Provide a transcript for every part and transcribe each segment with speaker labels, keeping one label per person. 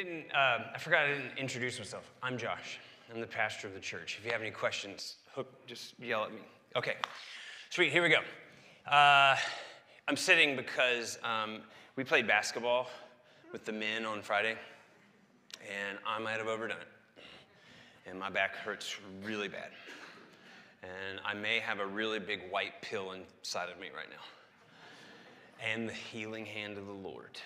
Speaker 1: I forgot I didn't introduce myself. I'm Josh. I'm the pastor of the church. If you have any questions, just yell at me. Okay, sweet, here we go. I'm sitting because we played basketball with the men on Friday, and I might have overdone it. And my back hurts really bad. And I may have a really big white pill inside of me right now. And the healing hand of the Lord.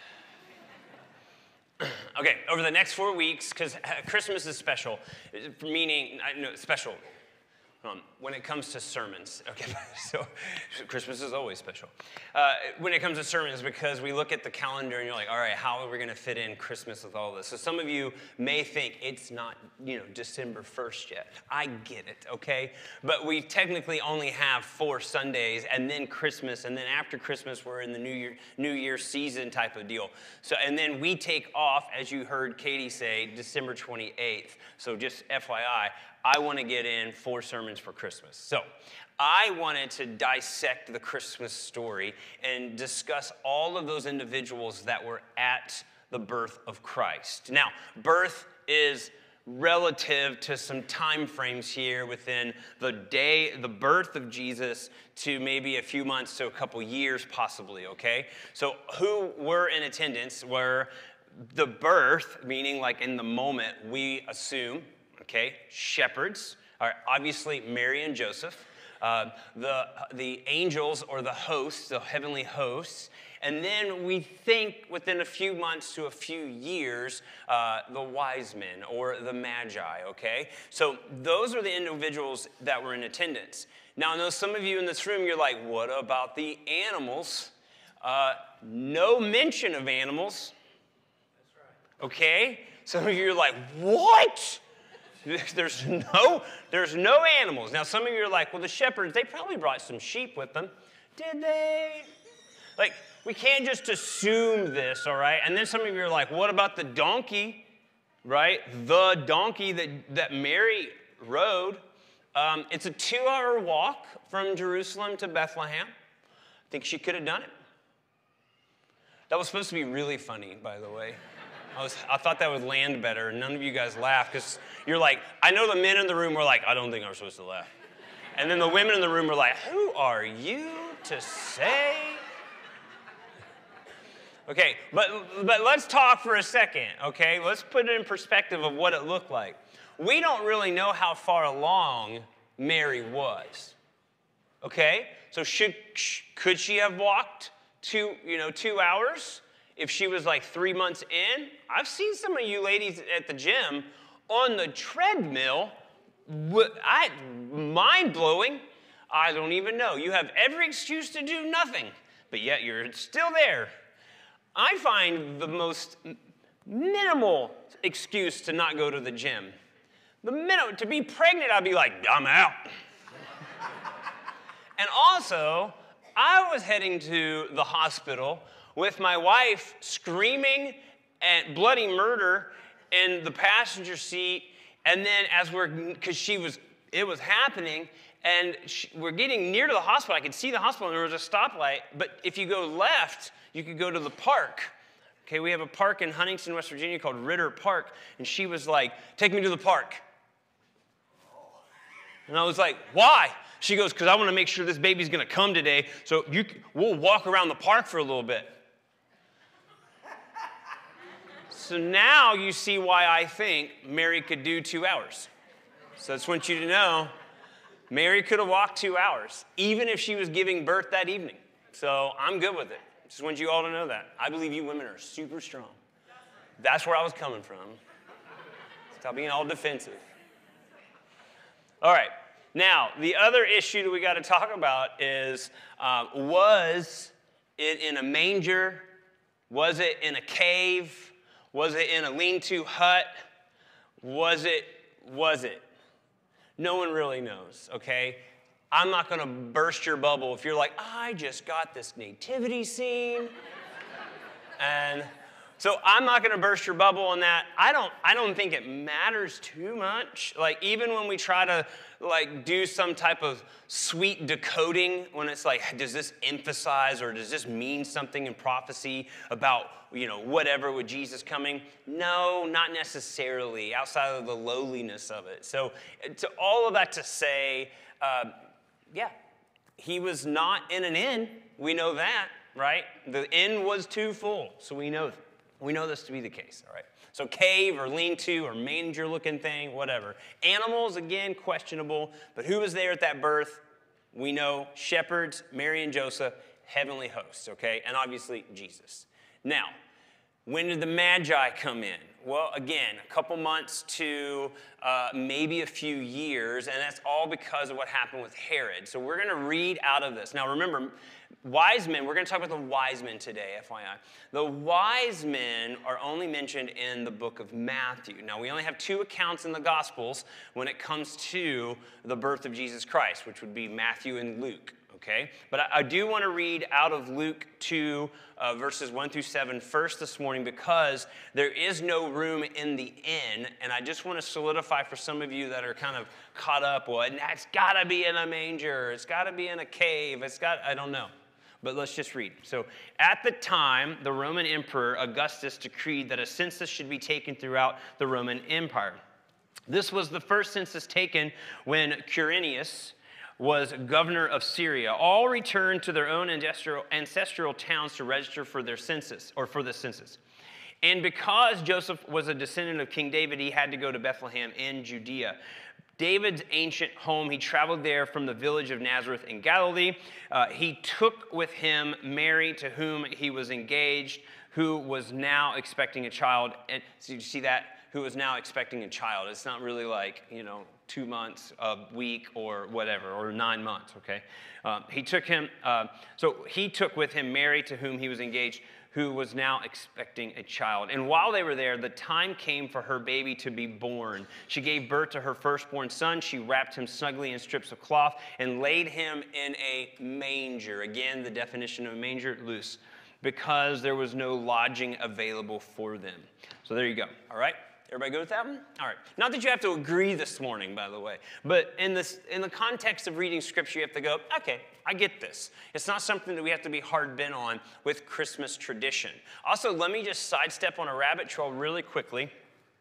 Speaker 1: Okay, over the next 4 weeks, because Christmas is special, meaning, special when it comes to sermons. Okay, so Christmas is always special. When it comes to sermons, because we look at the calendar and you're like, all right, how are we going to fit in Christmas with all this? So some of you may think it's not, December 1st yet. I get it, okay? But we technically only have 4 Sundays, and then Christmas, and then after Christmas, we're in the New Year season type of deal. So, and then we take off, as you heard Katie say, December 28th. So just FYI, I want to get in 4 sermons for Christmas. So I wanted to dissect the Christmas story and discuss all of those individuals that were at the birth of Christ. Now, birth is relative to some time frames here within the birth of Jesus to maybe a few months to a couple years possibly, okay? So who were in attendance were the birth, meaning like in the moment, we assume, okay, shepherds, are obviously Mary and Joseph, the angels or the hosts, the heavenly hosts, and then we think within a few months to a few years, the wise men or the magi, okay? So those are the individuals that were in attendance. Now, I know some of you in this room, you're like, what about the animals? No mention of animals. That's right. Okay? Some of you are like, what? There's no animals. Now, some of you are like, well, the shepherds, they probably brought some sheep with them. Did they? Like, we can't just assume this, all right? And then some of you are like, what about the donkey, right? The donkey that Mary rode. It's a 2-hour walk from Jerusalem to Bethlehem. I think she could have done it. That was supposed to be really funny, by the way. I thought that would land better. None of you guys laughed because you're like, I know the men in the room were like, I don't think I'm supposed to laugh. And then the women in the room were like, who are you to say? Okay, but let's talk for a second, okay? Let's put it in perspective of what it looked like. We don't really know how far along Mary was, okay? So could she have walked 2 hours? If she was like 3 months in, I've seen some of you ladies at the gym on the treadmill. Mind-blowing. I don't even know. You have every excuse to do nothing, but yet you're still there. I find the most minimal excuse to not go to the gym. To be pregnant, I'd be like, I'm out. And also, I was heading to the hospital with my wife screaming at bloody murder in the passenger seat, and then because it was happening, and we're getting near to the hospital. I could see the hospital, and there was a stoplight, but if you go left, you could go to the park. Okay, we have a park in Huntington, West Virginia called Ritter Park, and she was like, take me to the park. And I was like, why? She goes, because I want to make sure this baby's going to come today, so we'll walk around the park for a little bit. So now you see why I think Mary could do 2 hours. So I just want you to know, Mary could have walked 2 hours, even if she was giving birth that evening. So I'm good with it. Just want you all to know that. I believe you women are super strong. That's where I was coming from. Stop being all defensive. All right. Now, the other issue that we got to talk about is, was it in a manger? Was it in a cave? Was it in a lean-to hut? Was it? No one really knows, okay? I'm not going to burst your bubble if you're like, I just got this nativity scene, and So I'm not going to burst your bubble on that. I don't think it matters too much. Like even when we try to like do some type of sweet decoding, when it's like, does this emphasize or does this mean something in prophecy about, whatever with Jesus coming? No, not necessarily, outside of the lowliness of it. So to all of that to say, yeah, he was not in an inn. We know that, right? The inn was too full, so we know this to be the case, all right? So cave or lean-to or manger-looking thing, whatever. Animals, again, questionable. But who was there at that birth? We know shepherds, Mary and Joseph, heavenly hosts, okay? And obviously Jesus. Now, when did the Magi come in? Well, again, a couple months to maybe a few years, and that's all because of what happened with Herod. So we're going to read out of this. Now remember, wise men, we're going to talk about the wise men today, FYI. The wise men are only mentioned in the book of Matthew. Now, we only have 2 accounts in the Gospels when it comes to the birth of Jesus Christ, which would be Matthew and Luke. Okay, but I do want to read out of Luke 2, verses 1 through 7 first this morning because there is no room in the inn, and I just want to solidify for some of you that are kind of caught up, well, it's got to be in a manger, it's got to be in a cave, I don't know. But let's just read. So, at the time, the Roman Emperor Augustus decreed that a census should be taken throughout the Roman Empire. This was the first census taken when Quirinius was governor of Syria. All returned to their own ancestral towns to register for their census, or for the census. And because Joseph was a descendant of King David, he had to go to Bethlehem in Judea. David's ancient home, he traveled there from the village of Nazareth in Galilee. He took with him Mary, to whom he was engaged, who was now expecting a child. And so you see that? Who was now expecting a child. It's not really like, 2 months, a week, or whatever, or 9 months, okay? He took with him Mary, to whom he was engaged, who was now expecting a child. And while they were there, the time came for her baby to be born. She gave birth to her firstborn son. She wrapped him snugly in strips of cloth and laid him in a manger. Again, the definition of manger, loose, because there was no lodging available for them. So there you go, all right? Everybody good with that one? All right. Not that you have to agree this morning, by the way, but in the context of reading Scripture, you have to go, okay, I get this. It's not something that we have to be hard bent on with Christmas tradition. Also, let me just sidestep on a rabbit trail really quickly.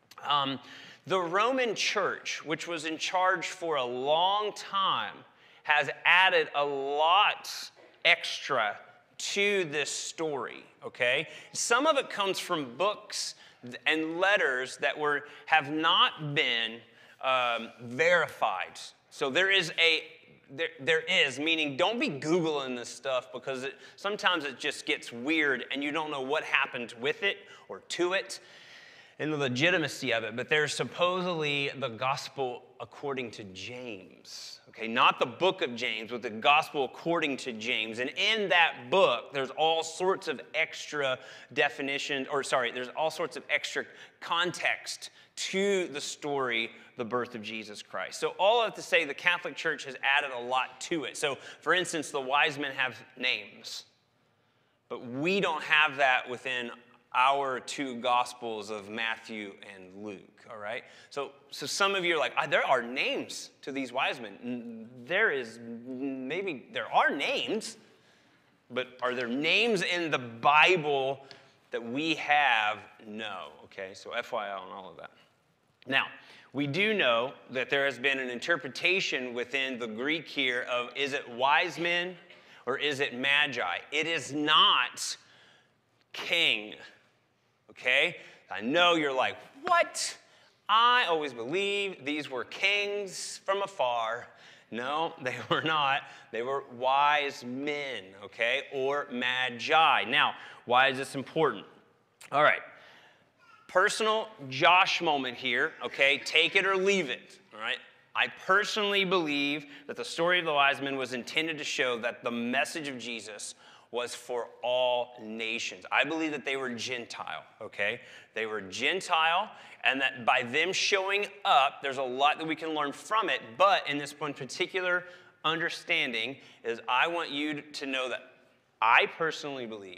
Speaker 1: The Roman Church, which was in charge for a long time, has added a lot extra to this story, okay? Some of it comes from books and letters that have not been verified. So there is, meaning don't be Googling this stuff because sometimes it just gets weird and you don't know what happened with it or to it and the legitimacy of it. But there's supposedly the gospel according to James. Okay, not the book of James, but the gospel according to James. And in that book, there's all sorts of extra there's all sorts of extra context to the story, the birth of Jesus Christ. So all I have to say, the Catholic Church has added a lot to it. So, for instance, the wise men have names, but we don't have that within our 2 Gospels of Matthew and Luke, all right? So some of you are like, there are names to these wise men. There are names, but are there names in the Bible that we have? No, okay? So FYI on all of that. Now, we do know that there has been an interpretation within the Greek here of, is it wise men or is it magi? It is not king. Okay? I know you're like, what? I always believed these were kings from afar. No, they were not. They were wise men, okay? Or magi. Now, why is this important? All right. Personal Josh moment here, okay? Take it or leave it, all right? I personally believe that the story of the wise men was intended to show that the message of Jesus was for all nations. I believe that they were Gentile, okay? They were Gentile, and that by them showing up, there's a lot that we can learn from it, but in this one particular understanding is I want you to know that I personally believe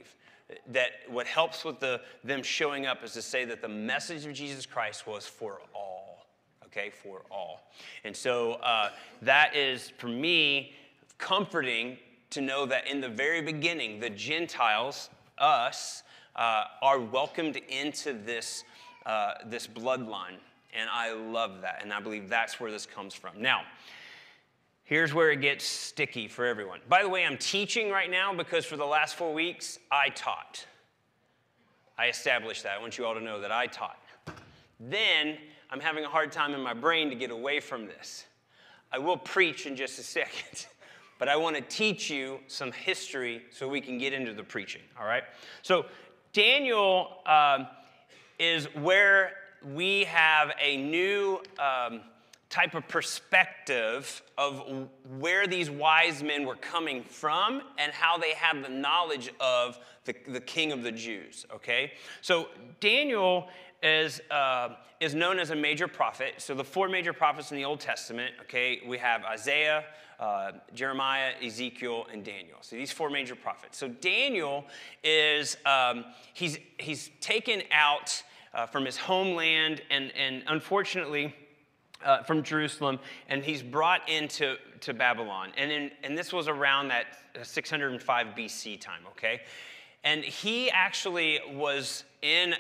Speaker 1: that what helps with them showing up is to say that the message of Jesus Christ was for all, okay, for all. And so that is, for me, comforting to know that in the very beginning, the Gentiles, us, are welcomed into this bloodline. And I love that, and I believe that's where this comes from. Now, here's where it gets sticky for everyone. By the way, I'm teaching right now because for the last 4 weeks, I taught. I established that. I want you all to know that I taught. Then, I'm having a hard time in my brain to get away from this. I will preach in just a second, but I want to teach you some history so we can get into the preaching, all right? So, Daniel is where we have a new type of perspective of where these wise men were coming from and how they had the knowledge of the King of the Jews, okay? So Daniel is known as a major prophet. So the 4 major prophets in the Old Testament, okay, we have Isaiah, Jeremiah, Ezekiel, and Daniel. So these 4 major prophets. So Daniel is, he's taken out from his homeland and unfortunately from Jerusalem, and he's brought into Babylon. And this was around that 605 BC time, okay? And he actually was in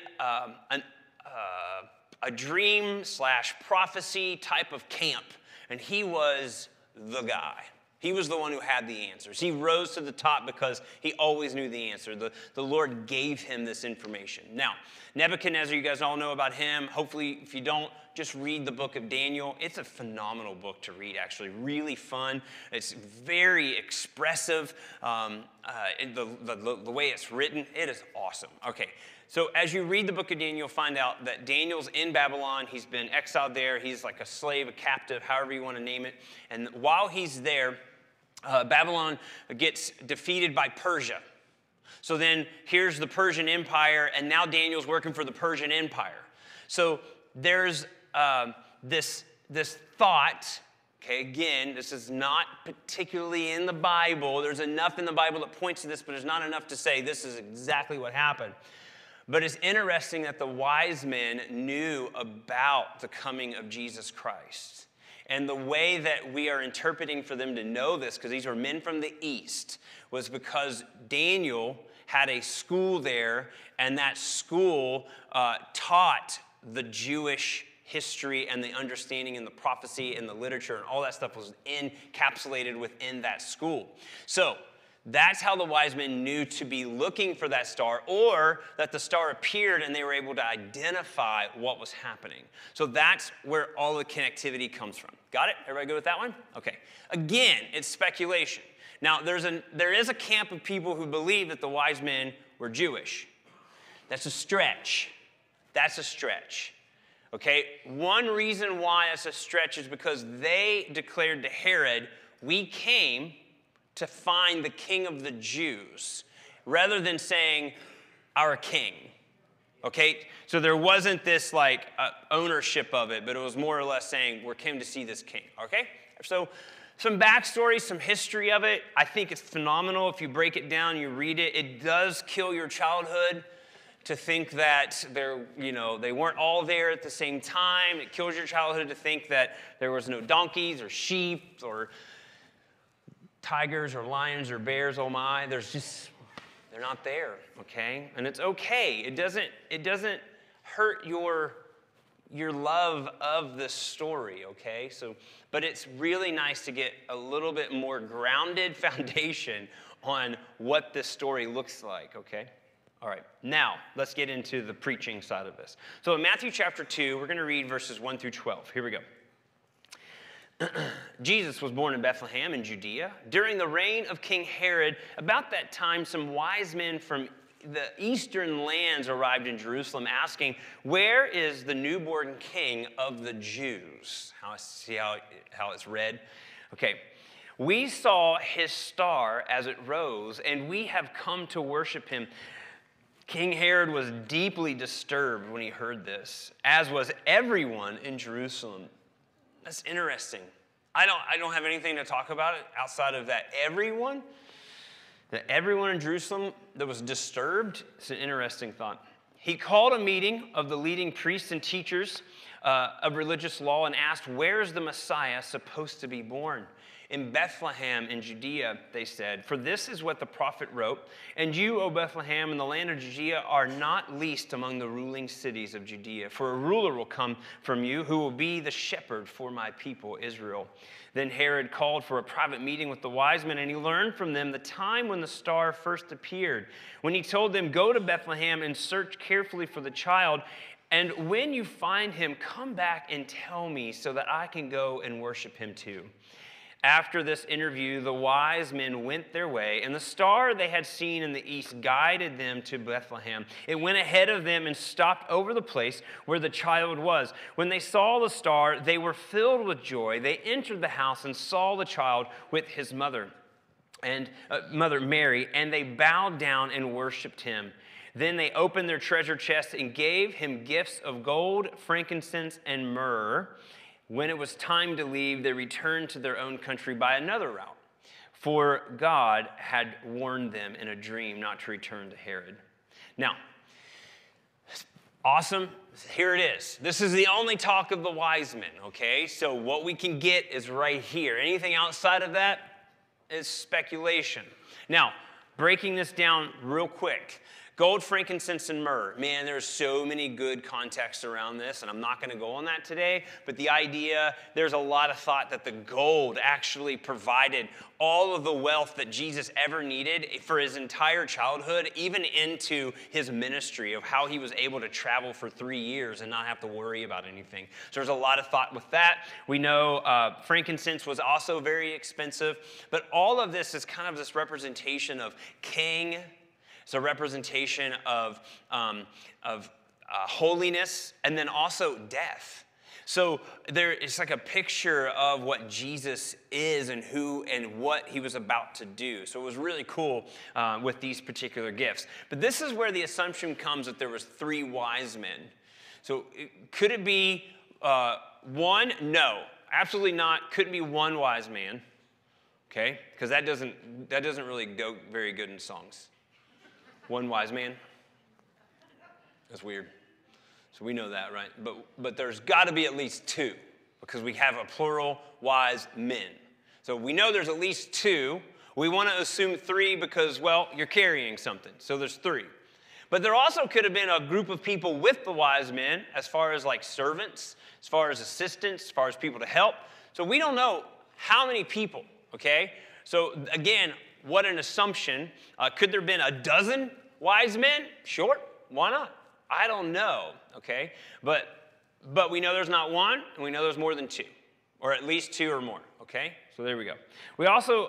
Speaker 1: a dream/prophecy type of camp, and he was the guy. He was the one who had the answers. He rose to the top because he always knew the answer. The Lord gave him this information. Now, Nebuchadnezzar, you guys all know about him. Hopefully, if you don't, just read the book of Daniel. It's a phenomenal book to read, actually. Really fun. It's very expressive. The way it's written, it is awesome. Okay, so as you read the book of Daniel, you'll find out that Daniel's in Babylon. He's been exiled there. He's like a slave, a captive, however you want to name it. And while he's there, Babylon gets defeated by Persia. So then here's the Persian Empire, and now Daniel's working for the Persian Empire. So there's this thought, okay, again, this is not particularly in the Bible. There's enough in the Bible that points to this, but there's not enough to say this is exactly what happened. But it's interesting that the wise men knew about the coming of Jesus Christ. And the way that we are interpreting for them to know this, because these were men from the East, was because Daniel had a school there, and that school taught the Jewish history and the understanding and the prophecy and the literature and all that stuff was encapsulated within that school. So that's how the wise men knew to be looking for that star, or that the star appeared and they were able to identify what was happening. So that's where all the connectivity comes from. Got it? Everybody good with that one? Okay. Again, it's speculation. Now, there is a camp of people who believe that the wise men were Jewish. That's a stretch. That's a stretch. Okay? One reason why it's a stretch is because they declared to Herod, we came to find the King of the Jews, rather than saying our king. Okay? So there wasn't this like ownership of it, but it was more or less saying we came to see this king. Okay? So some backstory, some history of it. I think it's phenomenal if you break it down, you read it. It does kill your childhood to think that they weren't all there at the same time. It kills your childhood to think that there was no donkeys or sheep or tigers or lions or bears, oh my. They're not there, okay? And it's okay. It doesn't hurt your love of the story, okay? But it's really nice to get a little bit more grounded foundation on what this story looks like, okay? All right, now let's get into the preaching side of this. So in Matthew chapter 2, we're going to read verses 1 through 12. Here we go. Jesus was born in Bethlehem in Judea during the reign of King Herod. About that time, some wise men from the eastern lands arrived in Jerusalem asking, where is the newborn king of the Jews? See how it's read? Okay. We saw his star as it rose, and we have come to worship him. King Herod was deeply disturbed when he heard this, as was everyone in Jerusalem. That's interesting. I don't have anything to talk about it outside of that. Everyone? That everyone in Jerusalem that was disturbed, it's an interesting thought. He called a meeting of the leading priests and teachers of religious law and asked, where is the Messiah supposed to be born? In Bethlehem in Judea, they said, for this is what the prophet wrote, and you, O Bethlehem, in the land of Judea, are not least among the ruling cities of Judea, for a ruler will come from you who will be the shepherd for my people Israel. Then Herod called for a private meeting with the wise men, and he learned from them the time when the star first appeared. When he told them, go to Bethlehem and search carefully for the child, and when you find him, come back and tell me so that I can go and worship him too. After this interview, the wise men went their way, and the star they had seen in the east guided them to Bethlehem. It went ahead of them and stopped over the place where the child was. When they saw the star, they were filled with joy. They entered the house and saw the child with his mother Mary, and they bowed down and worshiped him. Then they opened their treasure chest and gave him gifts of gold, frankincense, and myrrh. When it was time to leave, they returned to their own country by another route, for God had warned them in a dream not to return to Herod. Now, awesome. Here it is. This is the only talk of the wise men, okay? So what we can get is right here. Anything outside of that is speculation. Now, breaking this down real quick. Gold, frankincense, and myrrh. Man, there's so many good contexts around this, and I'm not going to go on that today, but the idea, there's a lot of thought that the gold actually provided all of the wealth that Jesus ever needed for his entire childhood, even into his ministry of how he was able to travel for 3 years and not have to worry about anything. So there's a lot of thought with that. We know frankincense was also very expensive, but all of this is kind of this representation of king. It's a representation of holiness and then also death. So it's like a picture of what Jesus is and who and what he was about to do. So it was really cool with these particular gifts. But this is where the assumption comes that there was 3 wise men. So could it be one? No, absolutely not. Couldn't be one wise man. Okay, because that doesn't really go very good in songs. One wise man. That's weird. So we know that, right? But there's got to be at least 2 because we have a plural wise men. So we know there's at least 2. We want to assume 3 because, well, you're carrying something. So there's 3. But there also could have been a group of people with the wise men as far as like servants, as far as assistants, as far as people to help. So we don't know how many people, okay? So again, what an assumption. Could there have been a dozen wise men? Sure, why not? I don't know, okay? But we know there's not one, and we know there's more than 2, or at least 2 or more, okay? So there we go. We also,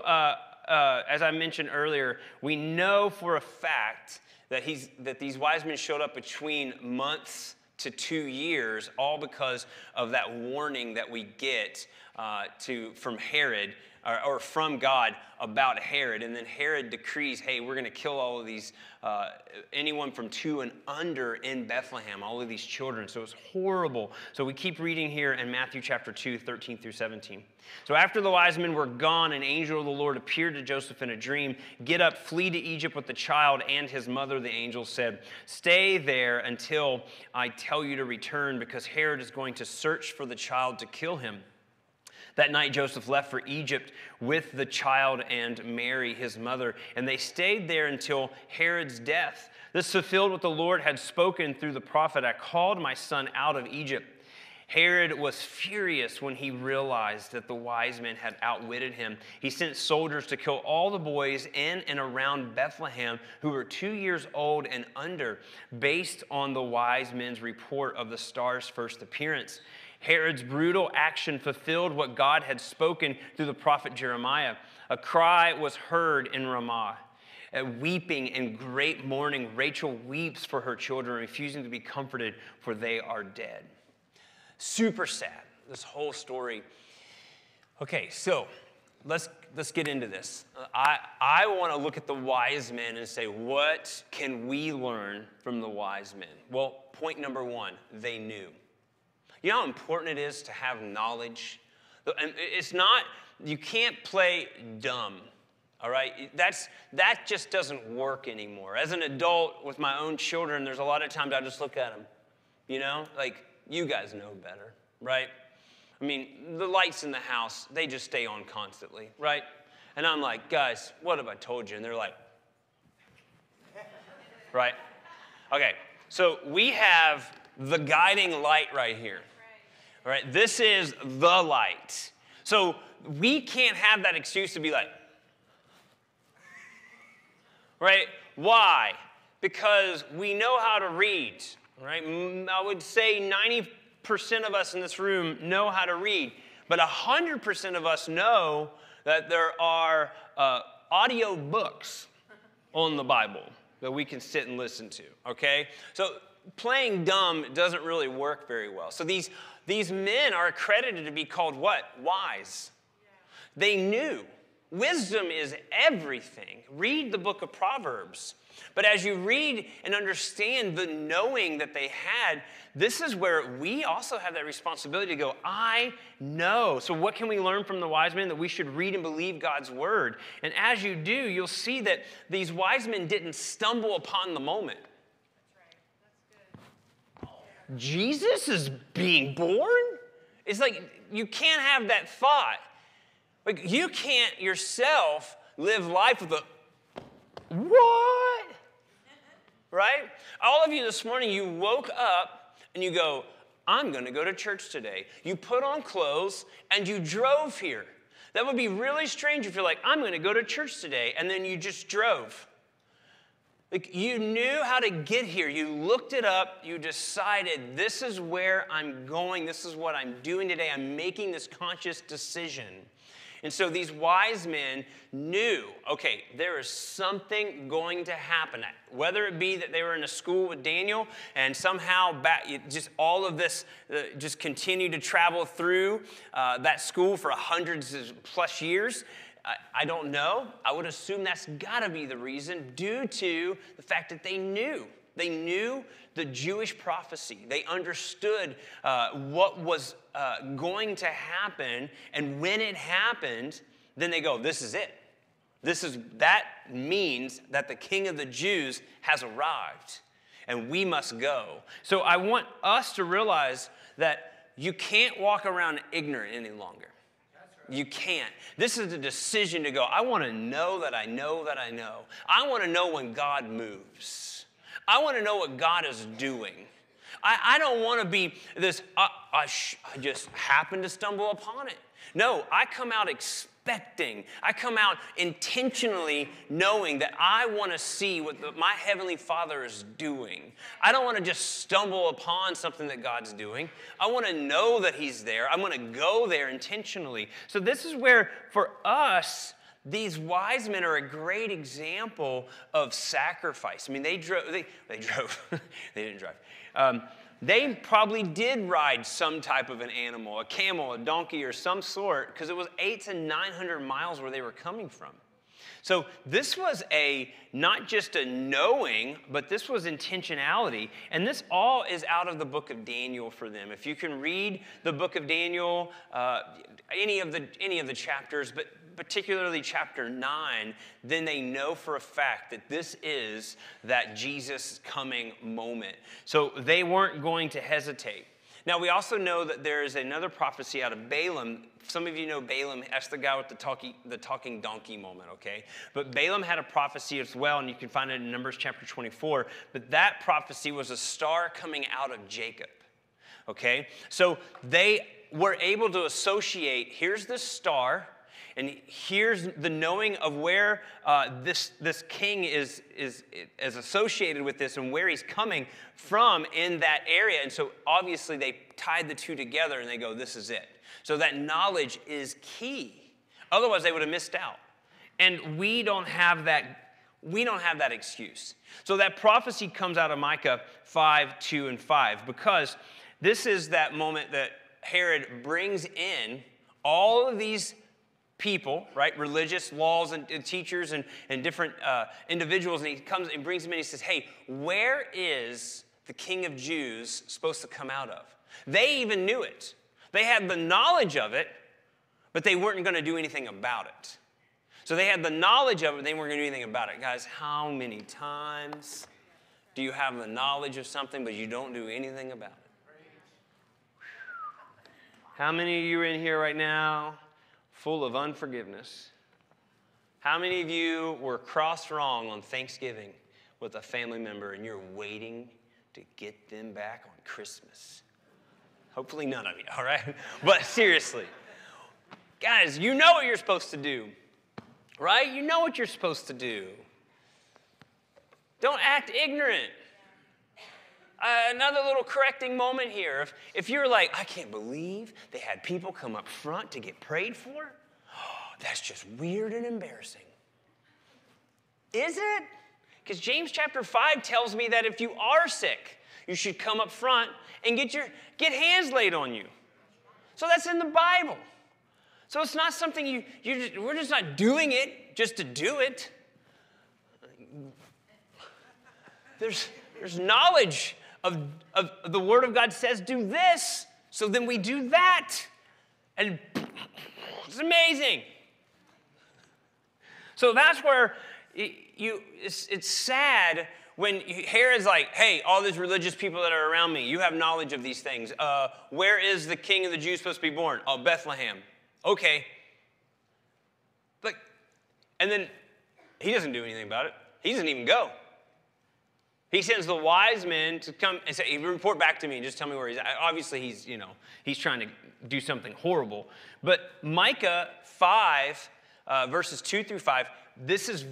Speaker 1: as I mentioned earlier, we know for a fact that these wise men showed up between months to 2 years, all because of that warning that we get from Herod, or from God about Herod. And then Herod decrees, hey, we're going to kill all of these, anyone from 2 and under in Bethlehem, all of these children. So it's horrible. So we keep reading here in Matthew chapter 2, 13 through 17. So after the wise men were gone, an angel of the Lord appeared to Joseph in a dream. Get up, flee to Egypt with the child and his mother, the angel said. Stay there until I tell you to return, because Herod is going to search for the child to kill him. That night, Joseph left for Egypt with the child and Mary, his mother, and they stayed there until Herod's death. This fulfilled what the Lord had spoken through the prophet, I called my son out of Egypt. Herod was furious when he realized that the wise men had outwitted him. He sent soldiers to kill all the boys in and around Bethlehem who were 2 years old and under, based on the wise men's report of the star's first appearance. Herod's brutal action fulfilled what God had spoken through the prophet Jeremiah. A cry was heard in Ramah. Weeping and great mourning, Rachel weeps for her children, refusing to be comforted, for they are dead. Super sad, this whole story. Okay, so let's get into this. I want to look at the wise men and say, what can we learn from the wise men? Well, point number 1, they knew. You know how important it is to have knowledge? And it's not, you can't play dumb, all right? That just doesn't work anymore. As an adult with my own children, there's a lot of times I just look at them, like you guys know better, right? I mean, the lights in the house, they just stay on constantly, right? And I'm like, guys, what have I told you? And they're like, right? Okay, so we have the guiding light right here. All right, this is the light. So we can't have that excuse to be like, right? Why? Because we know how to read, right? I would say 90% of us in this room know how to read, but 100% of us know that there are audio books on the Bible that we can sit and listen to, okay? So playing dumb doesn't really work very well. So these men are accredited to be called what? Wise. They knew. Wisdom is everything. Read the book of Proverbs. But as you read and understand the knowing that they had, this is where we also have that responsibility to go, I know. So what can we learn from the wise men? That we should read and believe God's word. And as you do, you'll see that these wise men didn't stumble upon the moment. That's right. That's good. Jesus is being born? It's like you can't have that thought. Like you can't yourself live life with a, what? Right? All of you this morning, you woke up and you go, I'm going to go to church today. You put on clothes and you drove here. That would be really strange if you're like, I'm going to go to church today, and then you just drove. Like you knew how to get here. You looked it up. You decided, this is where I'm going. This is what I'm doing today. I'm making this conscious decision. And so these wise men knew, okay, there is something going to happen. Whether it be that they were in a school with Daniel and somehow just all of this just continued to travel through that school for hundreds plus years, I don't know. I would assume that's got to be the reason due to the fact that they knew. They knew the Jewish prophecy. They understood what was going to happen, and when it happened, then they go, this is it. That means that the King of the Jews has arrived, and we must go. So I want us to realize that you can't walk around ignorant any longer. You can't. This is a decision to go, I want to know that I know that I know. I want to know when God moves. I want to know what God is doing. I don't want to be this, I just happened to stumble upon it. No, I come out expecting. I come out intentionally knowing that I want to see what my Heavenly Father is doing. I don't want to just stumble upon something that God's doing. I want to know that He's there. I want to go there intentionally. So this is where, for us, these wise men are a great example of sacrifice. I mean, they drove. They didn't drive. They probably did ride some type of an animal, a camel, a donkey, or some sort, because it was 800 to 900 miles where they were coming from. So this was not just a knowing, but this was intentionality. And this all is out of the book of Daniel for them. If you can read the book of Daniel, any of the chapters, but particularly chapter 9, then they know for a fact that this is that Jesus coming moment. So they weren't going to hesitate. Now, we also know that there is another prophecy out of Balaam. Some of you know Balaam. That's the guy with the talking donkey moment, okay? But Balaam had a prophecy as well, and you can find it in Numbers chapter 24. But that prophecy was a star coming out of Jacob, okay? So they were able to associate, here's this star, and here's the knowing of where this king is associated with this and where he's coming from in that area. And so obviously they tied the two together and they go, this is it. So that knowledge is key. Otherwise they would have missed out. And we don't have that excuse. So that prophecy comes out of Micah 5:2 and 5, because this is that moment that Herod brings in all of these people, right, religious laws and teachers and different individuals, and he comes and brings them in. He says, hey, where is the King of Jews supposed to come out of? They even knew it. They had the knowledge of it, but they weren't going to do anything about it. So they had the knowledge of it, they weren't going to do anything about it. Guys, how many times do you have the knowledge of something, but you don't do anything about it? How many of you are in here right now full of unforgiveness? How many of you were crossed wrong on Thanksgiving with a family member and you're waiting to get them back on Christmas? Hopefully none of you, all right? But seriously, guys, you know what you're supposed to do, right? You know what you're supposed to do. Don't act ignorant. Another little correcting moment here. If you're like, I can't believe they had people come up front to get prayed for, that's just weird and embarrassing. Is it? Because James chapter 5 tells me that if you are sick, you should come up front and get hands laid on you. So that's in the Bible. So it's not something we're just not doing it just to do it. There's knowledge of the Word of God says do this, so then we do that. And it's amazing. So that's where it's sad when Herod's like, hey, all these religious people that are around me, you have knowledge of these things. Where is the king of the Jews supposed to be born? Oh, Bethlehem. Okay. And then he doesn't do anything about it. He doesn't even go. He sends the wise men to come and say, report back to me and just tell me where he's at. Obviously, he's trying to do something horrible. But Micah 5, verses 2 through 5, this is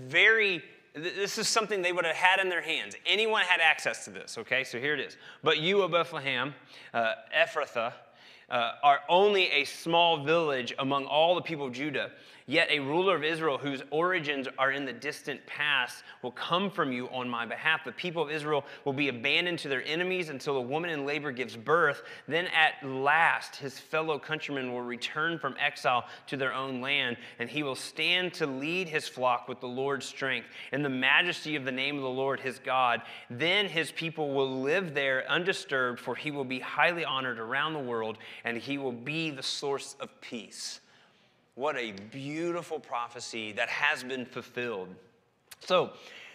Speaker 1: something they would have had in their hands. Anyone had access to this, okay? So here it is. But you, O Bethlehem, Ephrathah, are only a small village among all the people of Judah. Yet a ruler of Israel whose origins are in the distant past will come from you on my behalf. The people of Israel will be abandoned to their enemies until a woman in labor gives birth. Then at last his fellow countrymen will return from exile to their own land, and he will stand to lead his flock with the Lord's strength in the majesty of the name of the Lord his God. Then his people will live there undisturbed, for he will be highly honored around the world, and he will be the source of peace. What a beautiful prophecy that has been fulfilled. So,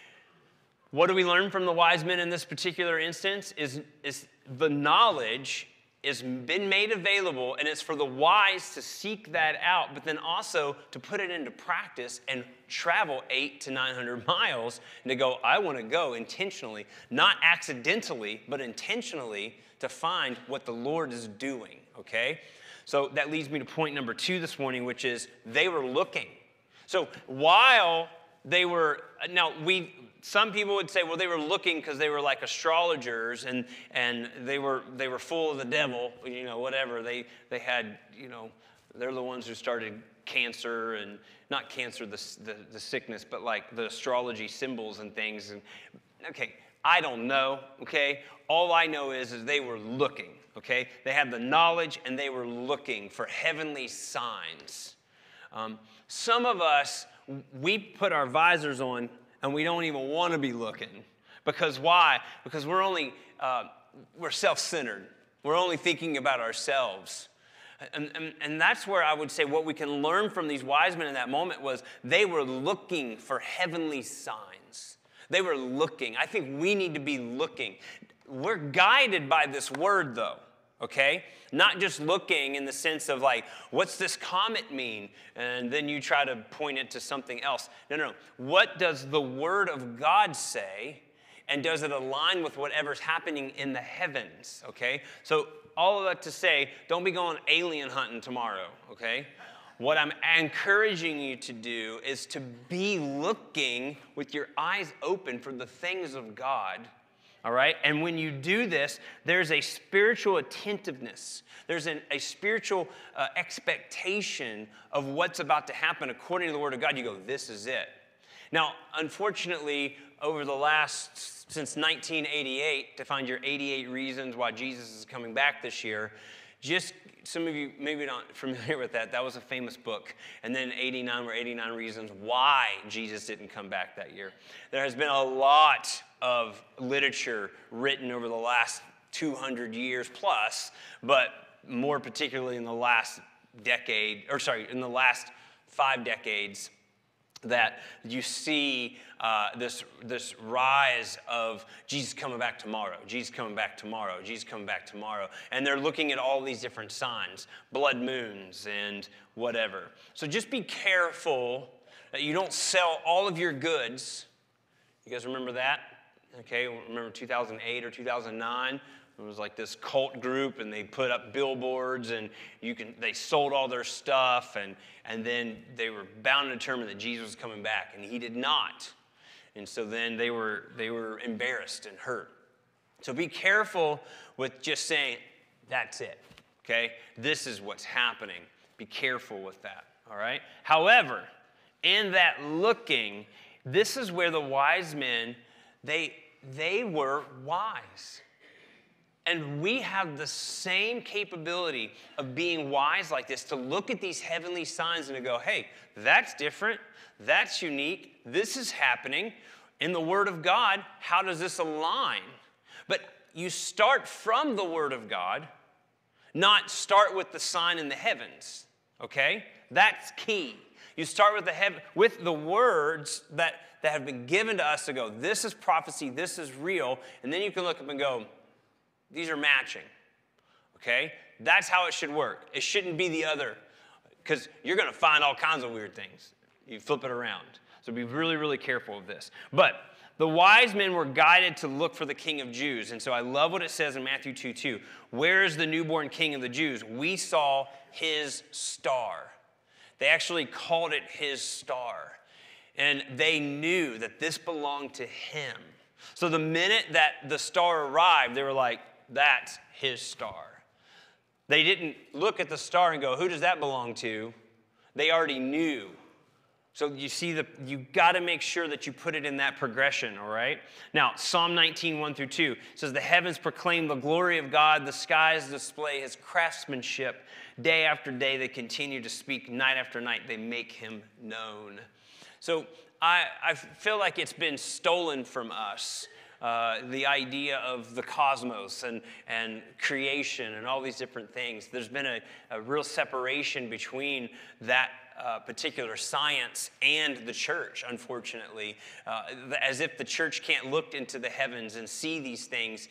Speaker 1: what do we learn from the wise men in this particular instance? Is the knowledge has been made available, and it's for the wise to seek that out, but then also to put it into practice and travel 800 to 900 miles and to go, I want to go intentionally, not accidentally, but intentionally to find what the Lord is doing, okay? So that leads me to point number 2 this morning, which is they were looking. So while they were, some people would say, well, they were looking because they were like astrologers and they were full of the devil, whatever. They had, they're the ones who started cancer, and not cancer, the sickness, but like the astrology symbols and things. And okay, I don't know, okay? All I know is they were looking. Okay, they had the knowledge and they were looking for heavenly signs. Some of us, we put our visors on and we don't even want to be looking. Because why? Because we're self-centered. We're only thinking about ourselves. And that's where I would say what we can learn from these wise men in that moment was they were looking for heavenly signs. They were looking. I think we need to be looking. We're guided by this word, though, okay? Not just looking in the sense of like, what's this comet mean? And then you try to point it to something else. No. What does the word of God say? And does it align with whatever's happening in the heavens, okay? So all of that to say, don't be going alien hunting tomorrow, okay? What I'm encouraging you to do is to be looking with your eyes open for the things of God. All right? And when you do this, there's a spiritual attentiveness. There's a spiritual expectation of what's about to happen according to the Word of God. You go, this is it. Now, unfortunately, over the since 1988, to find your 88 reasons why Jesus is coming back this year, just some of you maybe not familiar with that. That was a famous book. And then 89 were 89 reasons why Jesus didn't come back that year. There has been a lot of literature written over the last 200 years plus, but more particularly in the last in the last 5 decades, that you see this rise of Jesus coming back tomorrow, Jesus coming back tomorrow, Jesus coming back tomorrow. And they're looking at all these different signs, blood moons and whatever. So just be careful that you don't sell all of your goods. You guys remember that? Okay, remember 2008 or 2009? It was like this cult group, and they put up billboards, and they sold all their stuff, and then they were bound and determined that Jesus was coming back, and he did not. And so then they were embarrassed and hurt. So be careful with just saying, that's it, okay? This is what's happening. Be careful with that, all right? However, in that looking, this is where the wise men, they were wise. And we have the same capability of being wise like this, to look at these heavenly signs and to go, hey, that's different, that's unique, this is happening. In the Word of God, how does this align? But you start from the Word of God, not start with the sign in the heavens, okay? That's key. You start with the words that have been given to us to go, this is prophecy, this is real, and then you can look up and go, these are matching, okay? That's how it should work. It shouldn't be the other, because you're going to find all kinds of weird things. You flip it around. So be really, really careful of this. But the wise men were guided to look for the King of Jews. And so I love what it says in Matthew 2:2. Where is the newborn King of the Jews? We saw his star. They actually called it his star. And they knew that this belonged to him. So the minute that the star arrived, they were like, that's his star. They didn't look at the star and go, who does that belong to? They already knew. So you see, you got to make sure that you put it in that progression, all right? Now, Psalm 19, 1-2 says, the heavens proclaim the glory of God, the skies display his craftsmanship. Day after day they continue to speak, night after night they make him known. So I feel like it's been stolen from us, the idea of the cosmos and creation and all these different things. There's been a real separation between that particular science and the church, unfortunately, as if the church can't look into the heavens and see these things.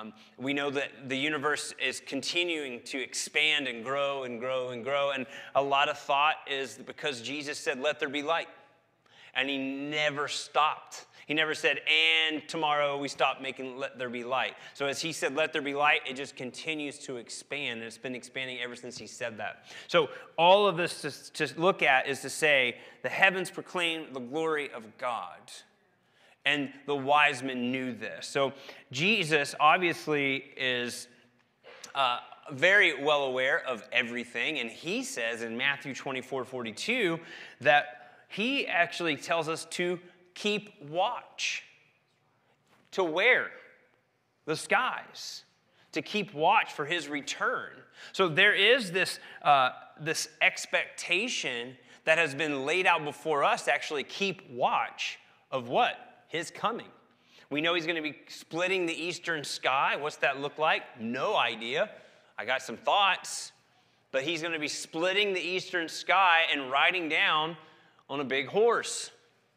Speaker 1: We know that the universe is continuing to expand and grow and grow and grow, and a lot of thought is because Jesus said, let there be light. And he never stopped. He never said, and tomorrow we stop making let there be light. So as he said, let there be light, it just continues to expand. And it's been expanding ever since he said that. So all of this to look at is to say, the heavens proclaim the glory of God. And the wise men knew this. So Jesus obviously is very well aware of everything. And he says in Matthew 24:42 that he actually tells us to keep watch. To where? The skies. To keep watch for his return. So there is this expectation that has been laid out before us to actually keep watch of what? His coming. We know he's going to be splitting the eastern sky. What's that look like? No idea. I got some thoughts. But he's going to be splitting the eastern sky and riding down on a big horse.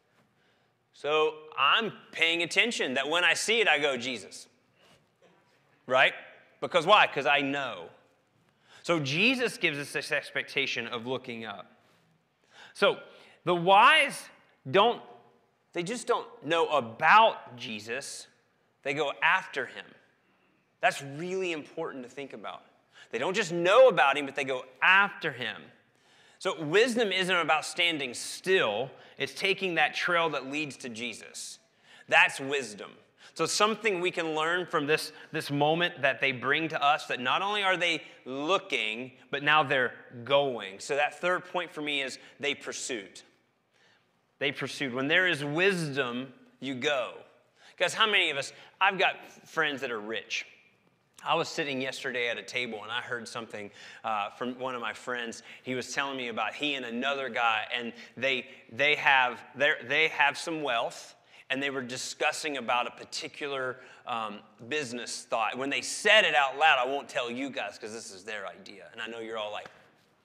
Speaker 1: So I'm paying attention that when I see it, I go, Jesus. Right? Because why? Because I know. So Jesus gives us this expectation of looking up. So the wise they just don't know about Jesus. They go after him. That's really important to think about. They don't just know about him, but they go after him. So wisdom isn't about standing still. It's taking that trail that leads to Jesus. That's wisdom. So something we can learn from this moment that they bring to us, that not only are they looking, but now they're going. So that third point for me is they pursued. They pursued. When there is wisdom, you go. Because how many of us, I've got friends that are rich. I was sitting yesterday at a table and I heard something from one of my friends. He was telling me about he and another guy, and they have some wealth, and they were discussing about a particular business thought. When they said it out loud, I won't tell you guys because this is their idea, and I know you're all like,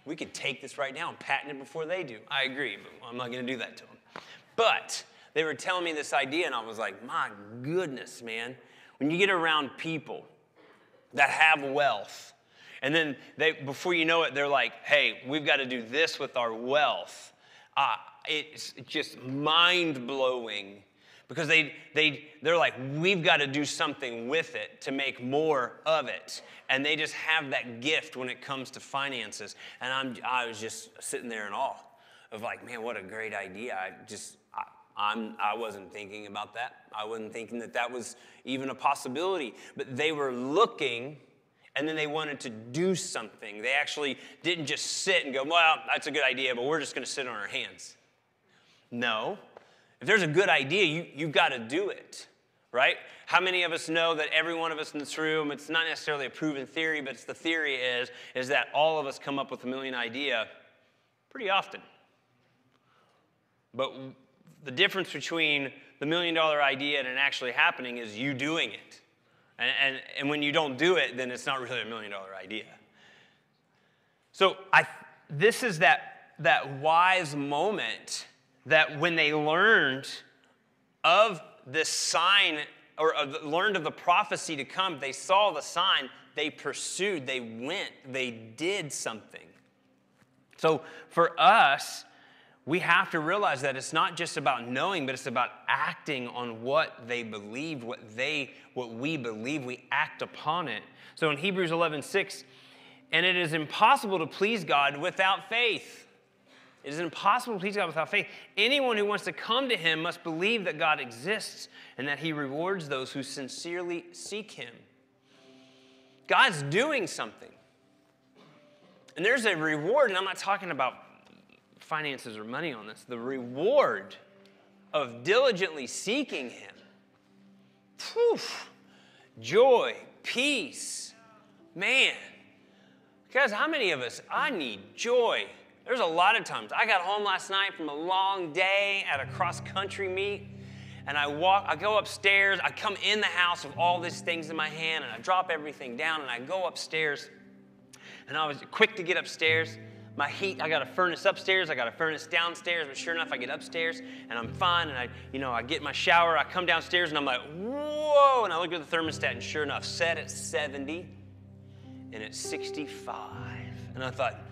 Speaker 1: We could take this right now and patent it before they do. I agree, but I'm not going to do that to them. But they were telling me this idea, and I was like, my goodness, man. When you get around people that have wealth, and then before you know it, they're like, hey, we've got to do this with our wealth. It's just mind-blowing because they're like, we've got to do something with it to make more of it. And they just have that gift when it comes to finances. And I was just sitting there in awe of like, man, what a great idea. I wasn't thinking about that. I wasn't thinking that was even a possibility. But they were looking, and then they wanted to do something. They actually didn't just sit and go, well, that's a good idea, but we're just going to sit on our hands. No. If there's a good idea, you've got to do it, right? How many of us know that every one of us in this room, it's not necessarily a proven theory, but the theory is that all of us come up with a million idea pretty often. But the difference between the $1 million idea and it actually happening is you doing it. And when you don't do it, then it's not really a $1 million idea. So this is that wise moment that when they learned of this sign, or learned of the prophecy to come, they saw the sign, they pursued, they went, they did something. So for us, we have to realize that it's not just about knowing, but it's about acting on what they believed, what we believe. We act upon it. So in Hebrews 11:6, and it is impossible to please God without faith. It is impossible to please God without faith. Anyone who wants to come to him must believe that God exists and that he rewards those who sincerely seek him. God's doing something. And there's a reward, and I'm not talking about finances or money on this. The reward of diligently seeking him. Whew. Joy, peace. Man. Guys, how many of us, I need joy. There's a lot of times. I got home last night from a long day at a cross-country meet, and I go upstairs. I come in the house with all these things in my hand, and I drop everything down, and I go upstairs. And I was quick to get upstairs. My heat, I got a furnace upstairs, I got a furnace downstairs, but sure enough, I get upstairs, and I'm fine, and I get my shower, I come downstairs, and I'm like, whoa, and I look at the thermostat, and sure enough, set at 70, and it's 65. And I thought,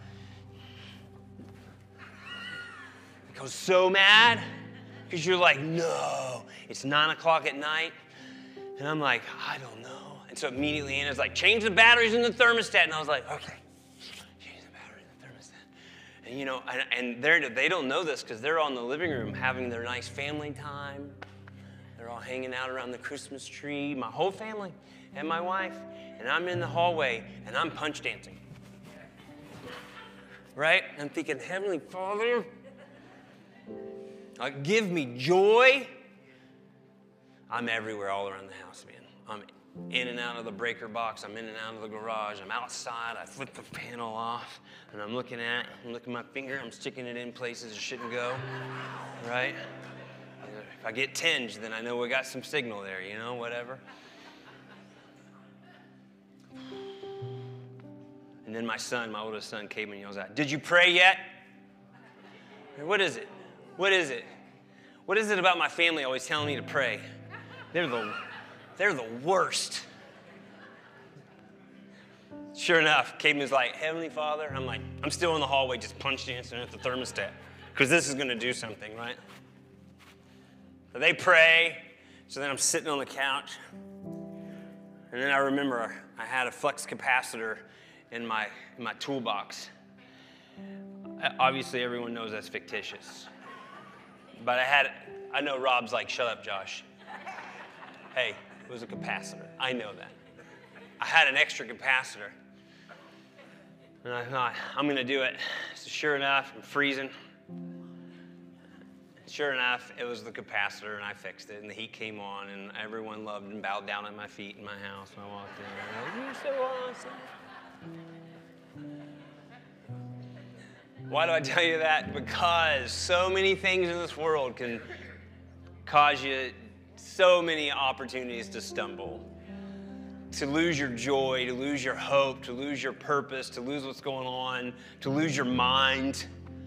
Speaker 1: I was so mad, because you're like, no, it's 9 o'clock at night, and I'm like, I don't know. And so immediately Anna's like, change the batteries in the thermostat, and I was like, okay, change the battery in the thermostat. And you know, and they don't know this because they're all in the living room having their nice family time. They're all hanging out around the Christmas tree, my whole family and my wife, and I'm in the hallway, and I'm punch dancing. Right? I'm thinking, Heavenly Father, give me joy. I'm everywhere all around the house, man. I'm in and out of the breaker box. I'm in and out of the garage. I'm outside. I flip the panel off, and I'm looking at my finger. I'm sticking it in places it shouldn't go, right? If I get tinged, then I know we got some signal there, you know, whatever. And then my oldest son, came and yells out, did you pray yet? What is it? What is it? What is it about my family always telling me to pray? They're the worst. Sure enough, Caden was like, Heavenly Father. And I'm like, I'm still in the hallway just punch dancing at the thermostat because this is going to do something, right? So they pray. So then I'm sitting on the couch. And then I remember I had a flux capacitor in my toolbox. Obviously, everyone knows that's fictitious. But I know Rob's like, shut up, Josh. Hey, it was a capacitor. I know that. I had an extra capacitor. And I thought, I'm going to do it. So sure enough, I'm freezing. Sure enough, it was the capacitor, and I fixed it, and the heat came on, and everyone loved and bowed down at my feet in my house when I walked in. You're so awesome. Why do I tell you that? Because so many things in this world can cause you so many opportunities to stumble, to lose your joy, to lose your hope, to lose your purpose, to lose what's going on, to lose your mind.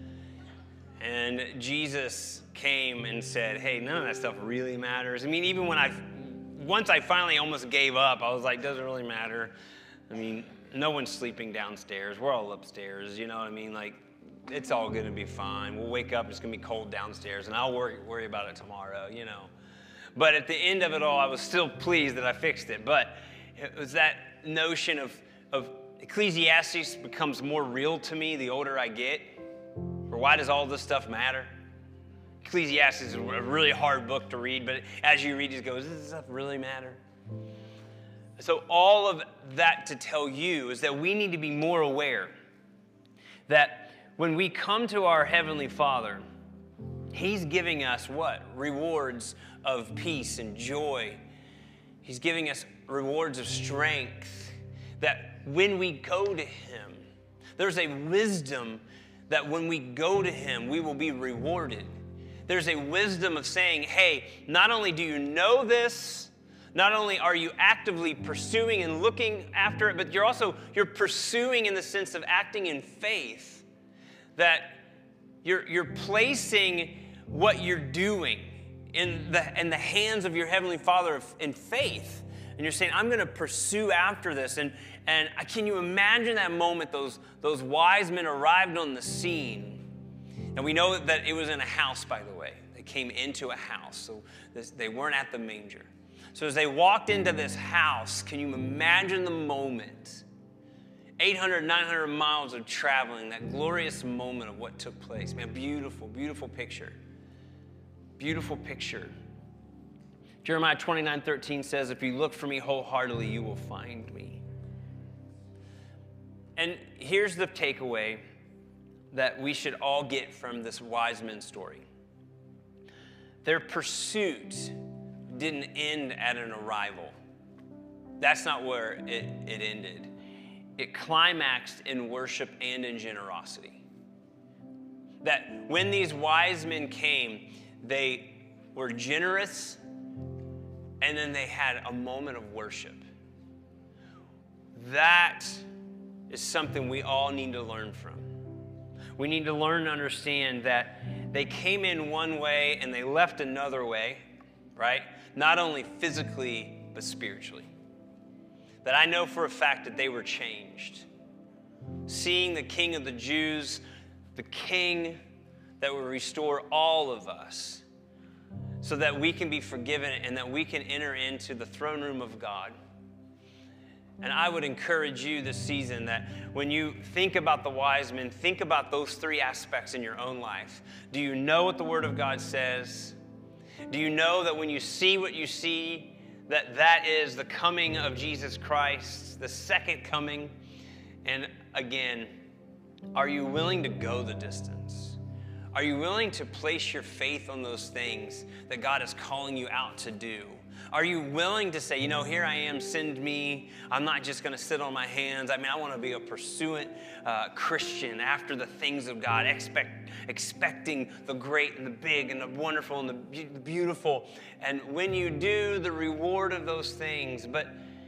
Speaker 1: And Jesus came and said, hey, none of that stuff really matters. I mean, even once I finally almost gave up, I was like, doesn't really matter. I mean, no one's sleeping downstairs. We're all upstairs, you know what I mean? Like, it's all going to be fine. We'll wake up, it's going to be cold downstairs, and I'll worry about it tomorrow, you know. But at the end of it all, I was still pleased that I fixed it. But it was that notion of Ecclesiastes becomes more real to me the older I get. Or why does all this stuff matter? Ecclesiastes is a really hard book to read, but as you read, it goes, does this stuff really matter? So all of that to tell you is that we need to be more aware that when we come to our Heavenly Father, He's giving us what? Rewards of peace and joy. He's giving us rewards of strength. That when we go to Him, there's a wisdom that when we go to Him, we will be rewarded. There's a wisdom of saying, hey, not only do you know this, not only are you actively pursuing and looking after it, but you're pursuing in the sense of acting in faith. That you're placing what you're doing in the hands of your Heavenly Father in faith. And you're saying, I'm going to pursue after this. And can you imagine that moment those wise men arrived on the scene? And we know that it was in a house, by the way. They came into a house, so they weren't at the manger. So as they walked into this house, can you imagine the moment? 800, 900 miles of traveling, that glorious moment of what took place. Man, beautiful, beautiful picture. Beautiful picture. Jeremiah 29:13 says, if you look for me wholeheartedly, you will find me. And here's the takeaway that we should all get from this wise men's story. Their pursuit didn't end at an arrival. That's not where it ended. It climaxed in worship and in generosity. That when these wise men came, they were generous, and then they had a moment of worship. That is something we all need to learn from. We need to learn to understand that they came in one way and they left another way, right? Not only physically, but spiritually. That I know for a fact that they were changed. Seeing the King of the Jews, the King that will restore all of us so that we can be forgiven and that we can enter into the throne room of God. And I would encourage you this season that when you think about the wise men, think about those three aspects in your own life. Do you know what the Word of God says? Do you know that when you see what you see, that is the coming of Jesus Christ, the second coming? And again, are you willing to go the distance? Are you willing to place your faith on those things that God is calling you out to do? Are you willing to say, here I am, send me. I'm not just going to sit on my hands. I want to be a pursuant Christian after the things of God, expecting the great and the big and the wonderful and the beautiful. And when you do, the reward of those things. But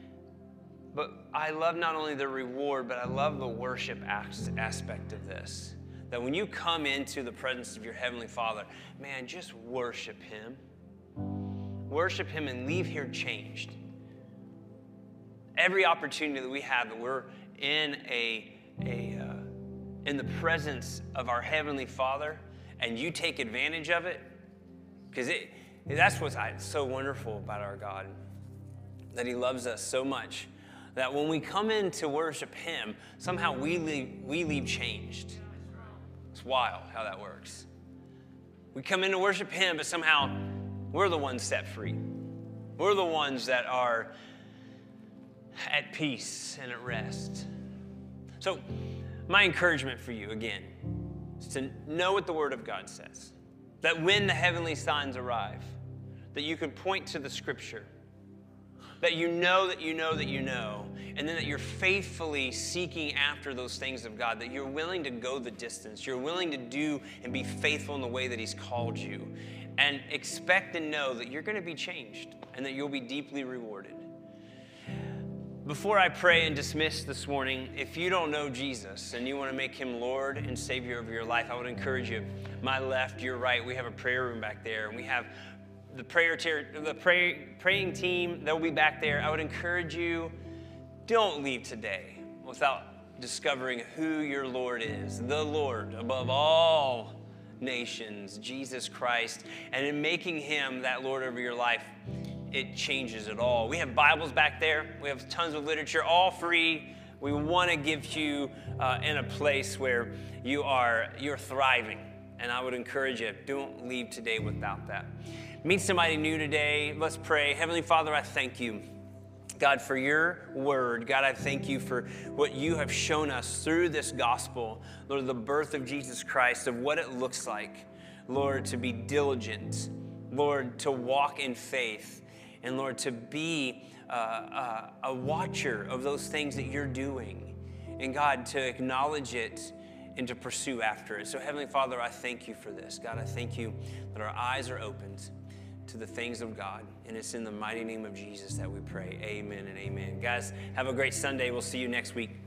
Speaker 1: I love not only the reward, but I love the worship aspect of this. That when you come into the presence of your Heavenly Father, man, just worship Him. Worship Him and leave here changed. Every opportunity that we have that we're in in the presence of our Heavenly Father and you take advantage of it, because that's what's so wonderful about our God, that He loves us so much that when we come in to worship Him, somehow we leave changed. It's wild how that works. We come in to worship Him, but somehow we're the ones set free. We're the ones that are at peace and at rest. So my encouragement for you, again, is to know what the Word of God says. That when the heavenly signs arrive, that you can point to the Scripture. That you know that you know that you know. And then that you're faithfully seeking after those things of God. That you're willing to go the distance. You're willing to do and be faithful in the way that He's called you. And expect and know that you're going to be changed and that you'll be deeply rewarded. Before I pray and dismiss this morning, if you don't know Jesus and you want to make him Lord and Savior of your life, I would encourage you, my left, your right, we have a prayer room back there, and we have the praying team, they'll be back there. I would encourage you, don't leave today without discovering who your Lord is, the Lord above all nations, Jesus Christ, and in making him that Lord over your life, it changes it all. We have Bibles back there. We have tons of literature, all free. We want to give you in a place where you're thriving, and I would encourage you, don't leave today without that. Meet somebody new today. Let's pray. Heavenly Father, I thank you, God, for your word. God, I thank you for what you have shown us through this gospel, Lord, the birth of Jesus Christ, of what it looks like, Lord, to be diligent, Lord, to walk in faith, and Lord, to be a watcher of those things that you're doing, and God, to acknowledge it and to pursue after it. So Heavenly Father, I thank you for this. God, I thank you that our eyes are opened to the things of God. And it's in the mighty name of Jesus that we pray. Amen and amen. Guys, have a great Sunday. We'll see you next week.